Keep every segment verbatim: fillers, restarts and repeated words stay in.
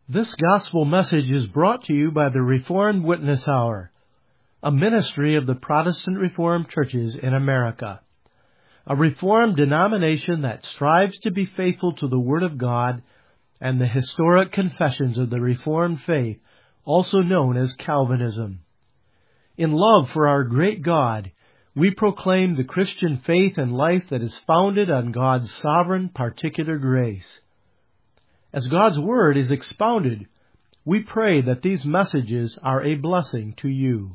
This gospel message is brought to you by the Reformed Witness Hour, a ministry of the Protestant Reformed churches in America, a Reformed denomination that strives to be faithful to the Word of God and the historic confessions of the Reformed faith, also known as Calvinism. In love for our great God, we proclaim the Christian faith and life that is founded on God's sovereign particular grace. As God's Word is expounded, we pray that these messages are a blessing to you.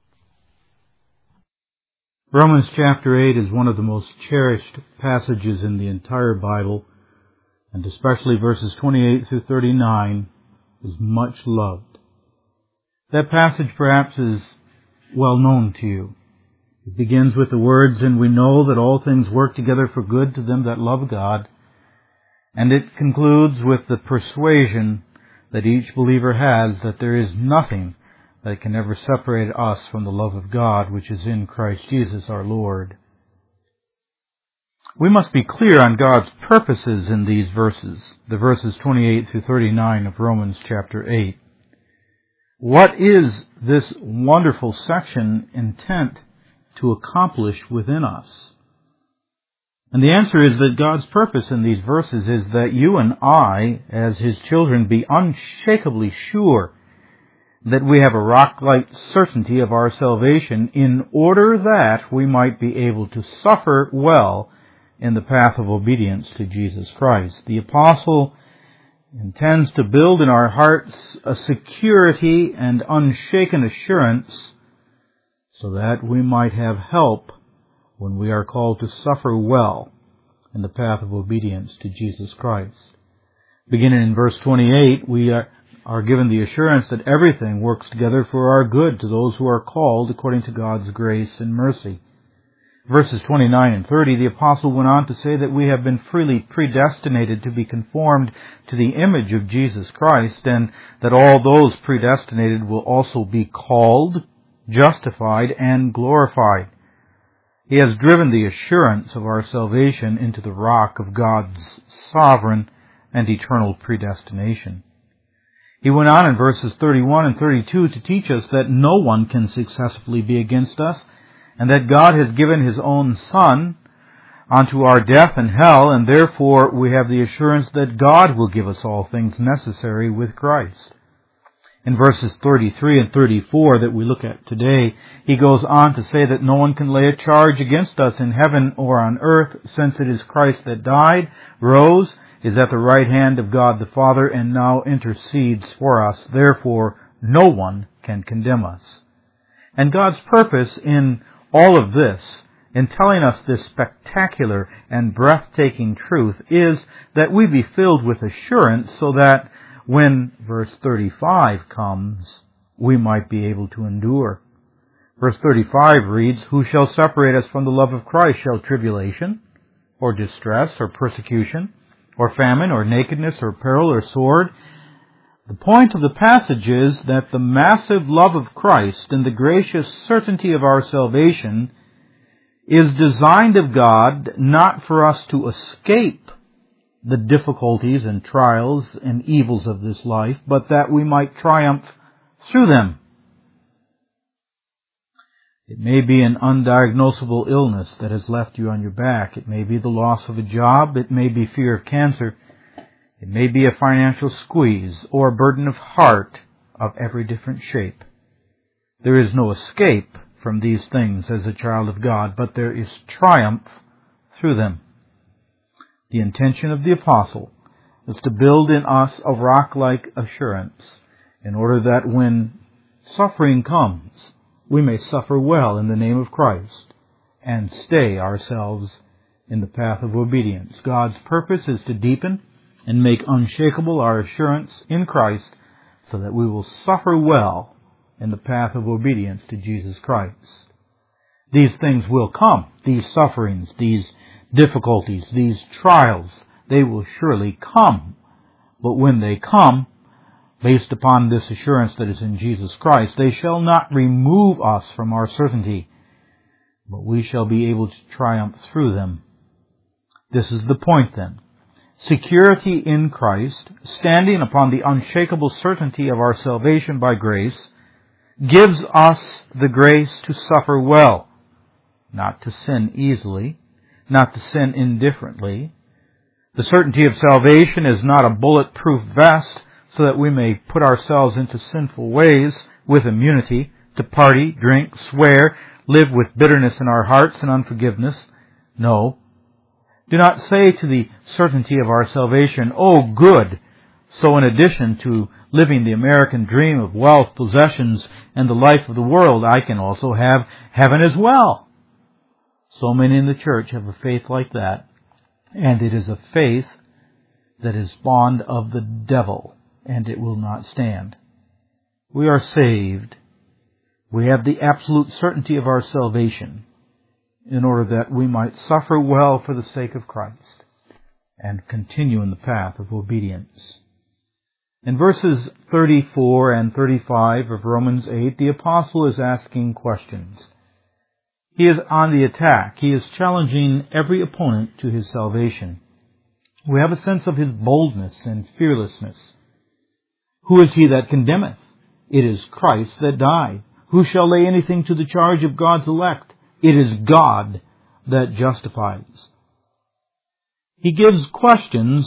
Romans chapter eight is one of the most cherished passages in the entire Bible, and especially verses twenty-eight through thirty-nine is much loved. That passage perhaps is well known to you. It begins with the words, "And we know that all things work together for good to them that love God." And it concludes with the persuasion that each believer has that there is nothing that can ever separate us from the love of God, which is in Christ Jesus our Lord. We must be clear on God's purposes in these verses, the verses twenty-eight through thirty-nine of Romans chapter eight. What is this wonderful section intent to accomplish within us? And the answer is that God's purpose in these verses is that you and I, as His children, be unshakably sure that we have a rock-like certainty of our salvation, in order that we might be able to suffer well in the path of obedience to Jesus Christ. The apostle intends to build in our hearts a security and unshaken assurance so that we might have help when we are called to suffer well in the path of obedience to Jesus Christ. Beginning in verse twenty-eight, we are, are given the assurance that everything works together for our good to those who are called according to God's grace and mercy. Verses twenty-nine and thirty, the apostle went on to say that we have been freely predestinated to be conformed to the image of Jesus Christ, and that all those predestinated will also be called, justified, and glorified. He has driven the assurance of our salvation into the rock of God's sovereign and eternal predestination. He went on in verses thirty-one and thirty-two to teach us that no one can successfully be against us, and that God has given His own Son unto our death and hell, and therefore we have the assurance that God will give us all things necessary with Christ. In verses thirty-three and thirty-four that we look at today, he goes on to say that no one can lay a charge against us in heaven or on earth, since it is Christ that died, rose, is at the right hand of God the Father, and now intercedes for us. Therefore, no one can condemn us. And God's purpose in all of this, in telling us this spectacular and breathtaking truth, is that we be filled with assurance so that when verse thirty-five comes, we might be able to endure. Verse thirty-five reads, "Who shall separate us from the love of Christ? Shall tribulation, or distress, or persecution, or famine, or nakedness, or peril, or sword?" The point of the passage is that the massive love of Christ and the gracious certainty of our salvation is designed of God not for us to escape the difficulties and trials and evils of this life, but that we might triumph through them. It may be an undiagnosable illness that has left you on your back. It may be the loss of a job. It may be fear of cancer. It may be a financial squeeze or a burden of heart of every different shape. There is no escape from these things as a child of God, but there is triumph through them. The intention of the apostle is to build in us a rock-like assurance in order that when suffering comes, we may suffer well in the name of Christ and stay ourselves in the path of obedience. God's purpose is to deepen and make unshakable our assurance in Christ so that we will suffer well in the path of obedience to Jesus Christ. These things will come, these sufferings, these difficulties, these trials, they will surely come. But when they come, based upon this assurance that is in Jesus Christ, they shall not remove us from our certainty, but we shall be able to triumph through them. This is the point then. security in Christ, standing upon the unshakable certainty of our salvation by grace, gives us the grace to suffer well, not to sin easily, not to sin indifferently. The certainty of salvation is not a bulletproof vest so that we may put ourselves into sinful ways with immunity to party, drink, swear, live with bitterness in our hearts and unforgiveness. No. Do not say to the certainty of our salvation, "Oh, good, so in addition to living the American dream of wealth, possessions, and the life of the world, I can also have heaven as well." So many in the church have a faith like that, and it is a faith that is bond of the devil, and it will not stand. We are saved. We have the absolute certainty of our salvation in order that we might suffer well for the sake of Christ and continue in the path of obedience. In verses thirty-four and thirty-five of Romans eight, the apostle is asking questions. He is on the attack. He is challenging every opponent to his salvation. We have a sense of his boldness and fearlessness. Who is he that condemneth? It is Christ that died. Who shall lay anything to the charge of God's elect? It is God that justifies. He gives questions,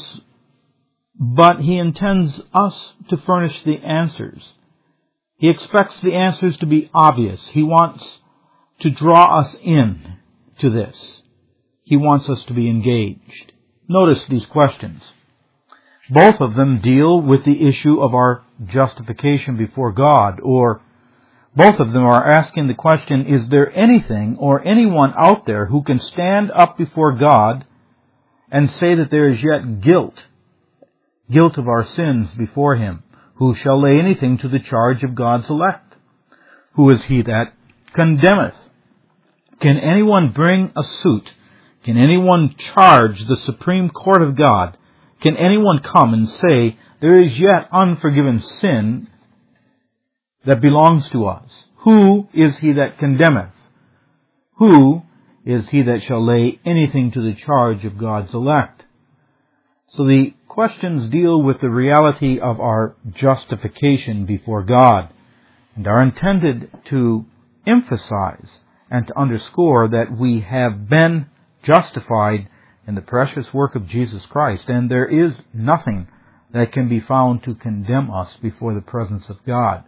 but he intends us to furnish the answers. He expects the answers to be obvious. He wants to draw us in to this. He wants us to be engaged. Notice these questions. Both of them deal with the issue of our justification before God, or both of them are asking the question, is there anything or anyone out there who can stand up before God and say that there is yet guilt, guilt of our sins before Him? Who shall lay anything to the charge of God's elect? Who is he that condemneth? Can anyone bring a suit? Can anyone charge the supreme court of God? Can anyone come and say, there is yet unforgiven sin that belongs to us? Who is he that condemneth? Who is he that shall lay anything to the charge of God's elect? So the questions deal with the reality of our justification before God and are intended to emphasize and to underscore that we have been justified in the precious work of Jesus Christ, and there is nothing that can be found to condemn us before the presence of God.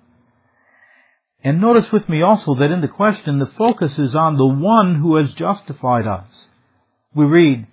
And notice with me also that in the question, the focus is on the one who has justified us. We read,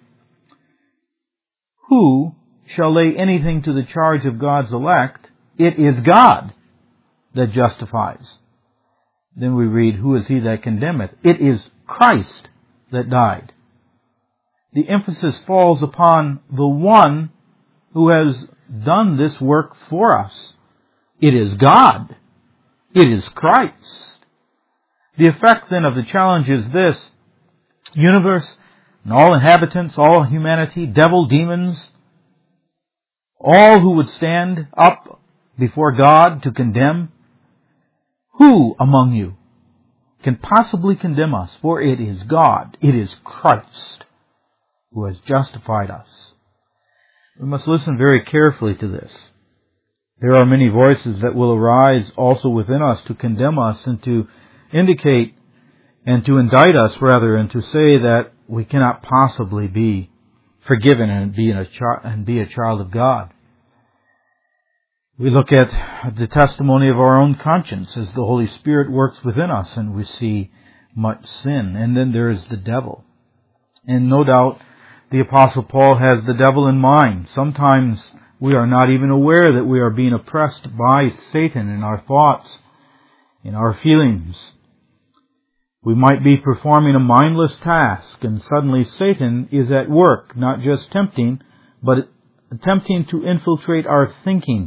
who shall lay anything to the charge of God's elect? It is God that justifies. Then we read, who is he that condemneth? It is Christ that died. The emphasis falls upon the one who has done this work for us. It is God. It is Christ. The effect then of the challenge is this: universe and all inhabitants, all humanity, devil, demons, all who would stand up before God to condemn, who among you can possibly condemn us? For it is God, it is Christ who has justified us. We must listen very carefully to this. There are many voices that will arise also within us to condemn us and to indicate and to indict us, rather, and to say that we cannot possibly be forgiven and be a chi- and be a child of God. We look at the testimony of our own conscience as the Holy Spirit works within us, and we see much sin. And then there is the devil. And no doubt the Apostle Paul has the devil in mind. Sometimes we are not even aware that we are being oppressed by Satan in our thoughts, in our feelings. We might be performing a mindless task, and suddenly Satan is at work, not just tempting, but attempting to infiltrate our thinking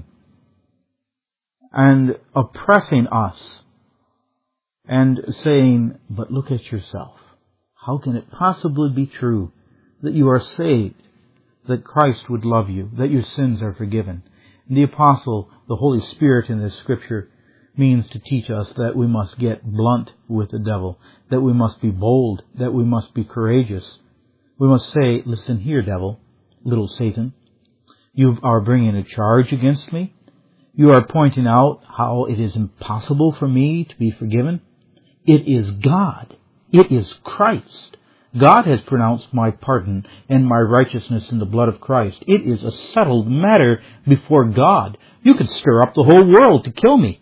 and oppressing us and saying, but look at yourself. How can it possibly be true that you are saved, that Christ would love you, that your sins are forgiven? And the Apostle, the Holy Spirit in this Scripture, means to teach us that we must get blunt with the devil, that we must be bold, that we must be courageous. We must say, listen here, devil, little Satan, You are bringing a charge against me. You are pointing out how it is impossible for me to be forgiven. It is God. It is Christ. God has pronounced my pardon and my righteousness in the blood of Christ. It is a settled matter before God. You could stir up the whole world to kill me.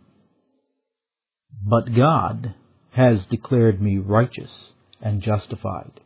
But God has declared me righteous and justified.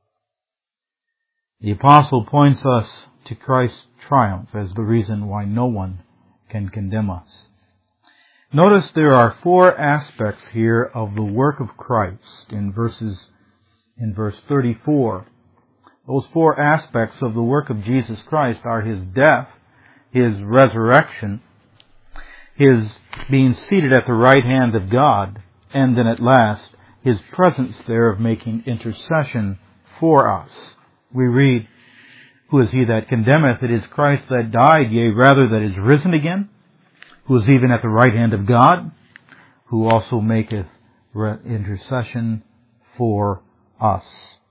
The apostle points us to Christ's triumph as the reason why no one can condemn us. Notice there are four aspects here of the work of Christ in verses in verse thirty-four. Those four aspects of the work of Jesus Christ are His death, His resurrection, His being seated at the right hand of God, and then at last, His presence there of making intercession for us. We read, "Who is he that condemneth? It is Christ that died, yea, rather that is risen again, who is even at the right hand of God, who also maketh intercession for us."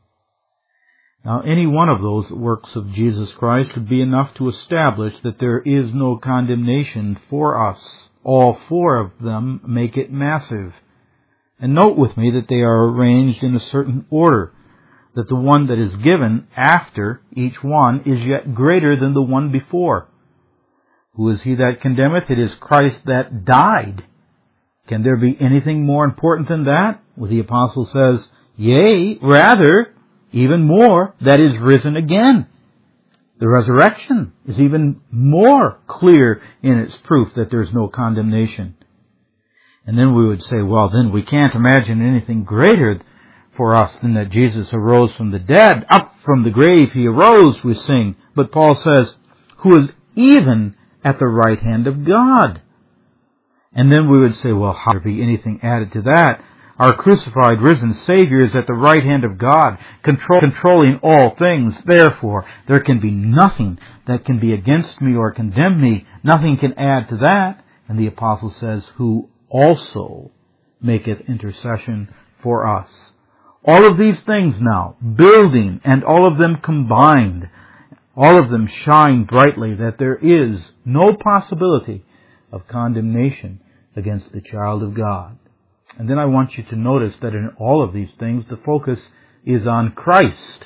Now, any one of those works of Jesus Christ would be enough to establish that there is no condemnation for us. All four of them make it massive. And note with me that they are arranged in a certain order, that the one that is given after each one is yet greater than the one before. Who is he that condemneth? It is Christ that died. Can there be anything more important than that? Well, the apostle says, yea, rather, even more, that is risen again. The resurrection is even more clear in its proof that there is no condemnation. And then we would say, well, then we can't imagine anything greater for us than that Jesus arose from the dead. Up from the grave He arose, we sing. But Paul says, who is even at the right hand of God. And then we would say, well, how could there be anything added to that? Our crucified, risen Savior is at the right hand of God, control, controlling all things. Therefore, there can be nothing that can be against me or condemn me. Nothing can add to that. And the apostle says, who also maketh intercession for us. All of these things now, building, and all of them combined, all of them shine brightly that there is no possibility of condemnation against the child of God. And then I want you to notice that in all of these things, the focus is on Christ.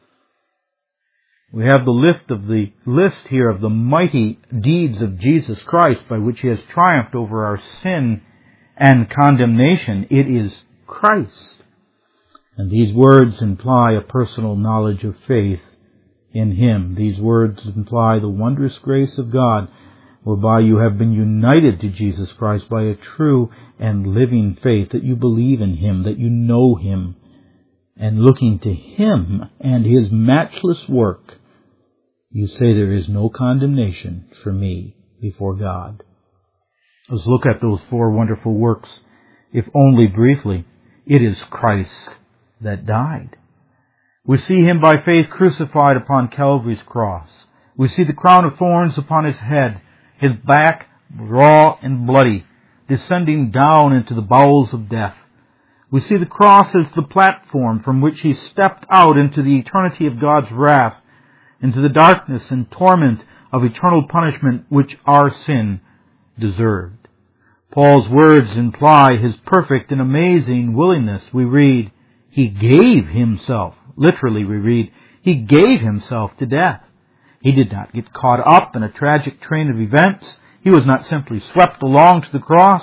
We have the list of the list here of the mighty deeds of Jesus Christ by which He has triumphed over our sin and condemnation. It is Christ. And these words imply a personal knowledge of faith in Him. These words imply the wondrous grace of God, whereby you have been united to Jesus Christ by a true and living faith, that you believe in Him, that you know Him, and looking to Him and His matchless work, you say there is no condemnation for me before God. Let's look at those four wonderful works, if only briefly. It is Christ that died. We see Him by faith crucified upon Calvary's cross. We see the crown of thorns upon His head, His back raw and bloody, descending down into the bowels of death. We see the cross as the platform from which He stepped out into the eternity of God's wrath, into the darkness and torment of eternal punishment which our sin deserved. Paul's words imply His perfect and amazing willingness. We read, He gave Himself. Literally we read, He gave Himself to death. He did not get caught up in a tragic train of events. He was not simply swept along to the cross.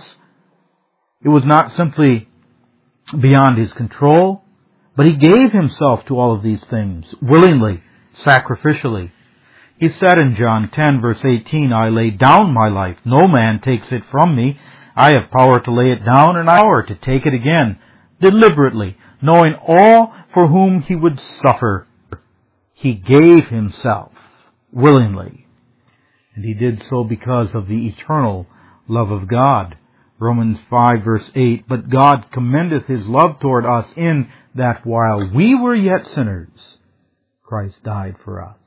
It was not simply beyond His control. But He gave Himself to all of these things, willingly, sacrificially. He said in John ten, verse eighteen, I lay down my life. No man takes it from me. I have power to lay it down and power to take it again, deliberately, knowing all for whom He would suffer. He gave Himself willingly. And He did so because of the eternal love of God. Romans five, verse eight, but God commendeth His love toward us in that while we were yet sinners, Christ died for us.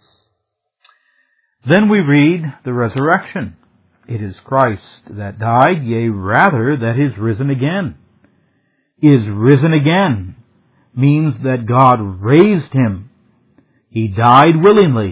Then we read the resurrection. It is Christ that died, yea, rather, that is risen again. Is risen again means that God raised Him. He died willingly.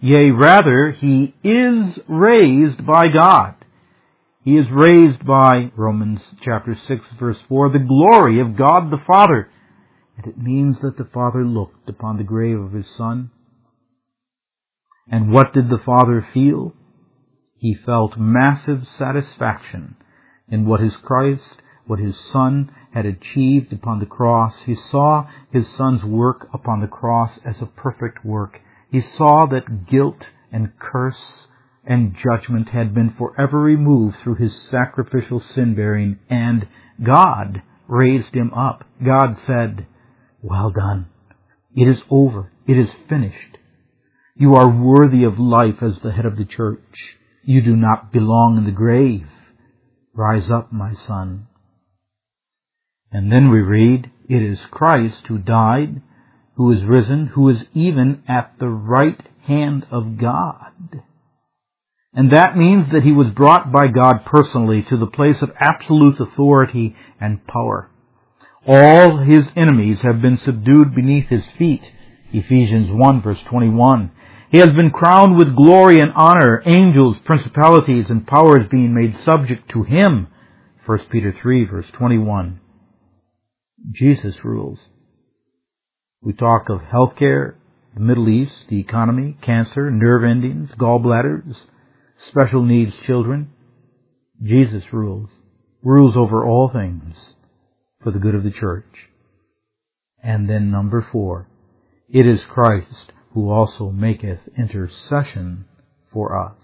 Yea, rather, he is raised by God. He is raised by, Romans chapter six, verse four, the glory of God the Father. And it means that the Father looked upon the grave of his Son. And what did the Father feel? He felt massive satisfaction in what his Christ, what his Son had achieved upon the cross. He saw his Son's work upon the cross as a perfect work. He saw that guilt and curse and judgment had been forever removed through his sacrificial sin-bearing, and God raised him up. God said, "Well done. It is over. It is finished. You are worthy of life as the head of the church. You do not belong in the grave. Rise up, my son." And then we read, it is Christ who died, who is risen, who is even at the right hand of God. And that means that he was brought by God personally to the place of absolute authority and power. All his enemies have been subdued beneath his feet. Ephesians one, verse twenty-one. He has been crowned with glory and honor, angels, principalities, and powers being made subject to him. First Peter three, verse twenty-one. Jesus rules. We talk of healthcare, the Middle East, the economy, cancer, nerve endings, gallbladders, special needs children. Jesus rules. Rules over all things for the good of the church. And then number four, it is Christ who also maketh intercession for us.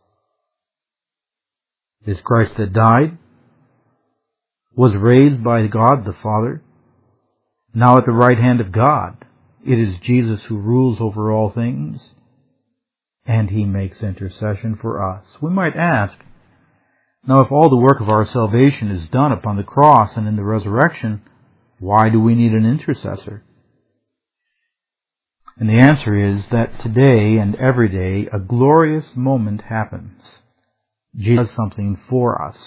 It is Christ that died, was raised by God the Father, now at the right hand of God. It is Jesus who rules over all things, and he makes intercession for us. We might ask, now if all the work of our salvation is done upon the cross and in the resurrection, why do we need an intercessor? And the answer is that today and every day a glorious moment happens. Jesus does something for us.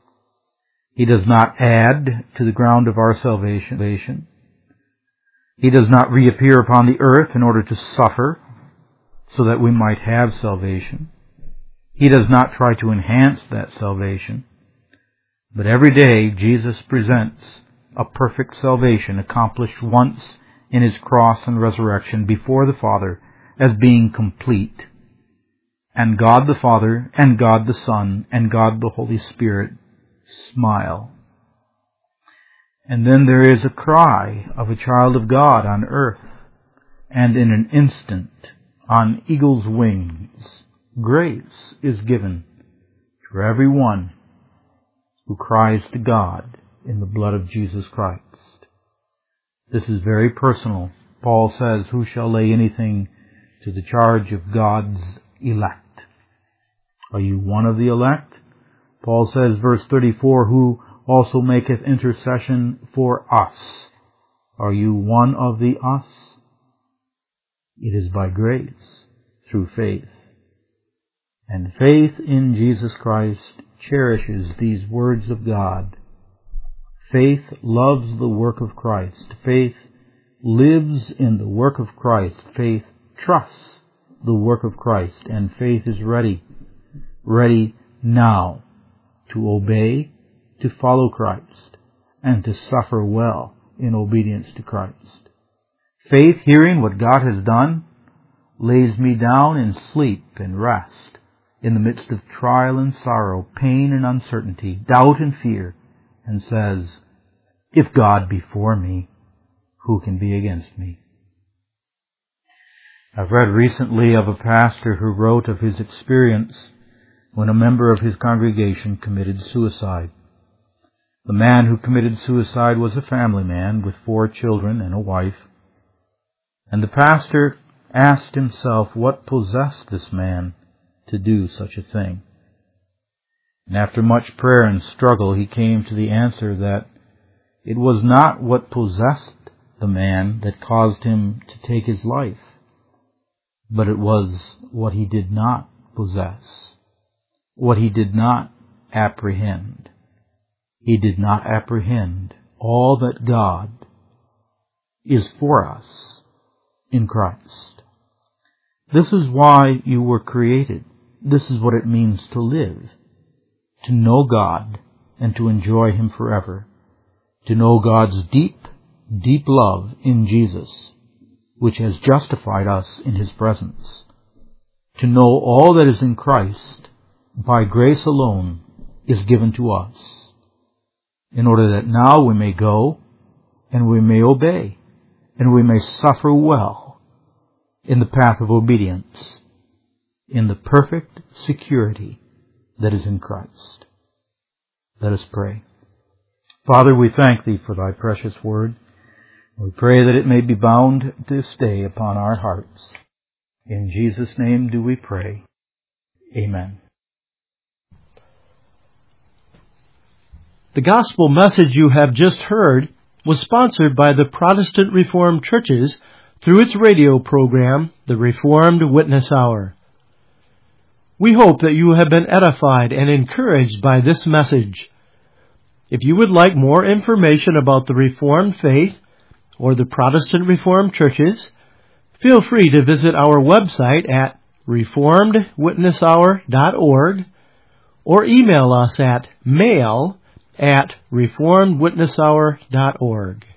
He does not add to the ground of our salvation. He does not reappear upon the earth in order to suffer so that we might have salvation. He does not try to enhance that salvation. But every day Jesus presents a perfect salvation accomplished once in his cross and resurrection before the Father as being complete. And God the Father and God the Son and God the Holy Spirit smile. And then there is a cry of a child of God on earth, and in an instant, on eagle's wings, grace is given to every one who cries to God in the blood of Jesus Christ. This is very personal. Paul says, who shall lay anything to the charge of God's elect? Are you one of the elect? Paul says, verse thirty-four, who also maketh intercession for us. Are you one of the us? It is by grace, through faith. And faith in Jesus Christ cherishes these words of God. Faith loves the work of Christ. Faith lives in the work of Christ. Faith trusts the work of Christ. And faith is ready, ready now to obey, to follow Christ, and to suffer well in obedience to Christ. Faith, hearing what God has done, lays me down in sleep and rest in the midst of trial and sorrow, pain and uncertainty, doubt and fear, and says, if God be for me, who can be against me? I've read recently of a pastor who wrote of his experience when a member of his congregation committed suicide. The man who committed suicide was a family man with four children and a wife. And the pastor asked himself what possessed this man to do such a thing. And after much prayer and struggle, he came to the answer that it was not what possessed the man that caused him to take his life, but it was what he did not possess, what he did not apprehend. He did not apprehend all that God is for us in Christ. This is why you were created. This is what it means to live. To know God and to enjoy Him forever. To know God's deep, deep love in Jesus, which has justified us in His presence. To know all that is in Christ, by grace alone, is given to us, in order that now we may go, and we may obey, and we may suffer well in the path of obedience, in the perfect security that is in Christ. Let us pray. Father, we thank Thee for Thy precious word. We pray that it may be bound to stay upon our hearts. In Jesus' name do we pray. Amen. The gospel message you have just heard was sponsored by the Protestant Reformed Churches through its radio program, the Reformed Witness Hour. We hope that you have been edified and encouraged by this message. If you would like more information about the Reformed faith or the Protestant Reformed Churches, feel free to visit our website at reformed witness hour dot org or email us at mail at reformed witness hour dot org.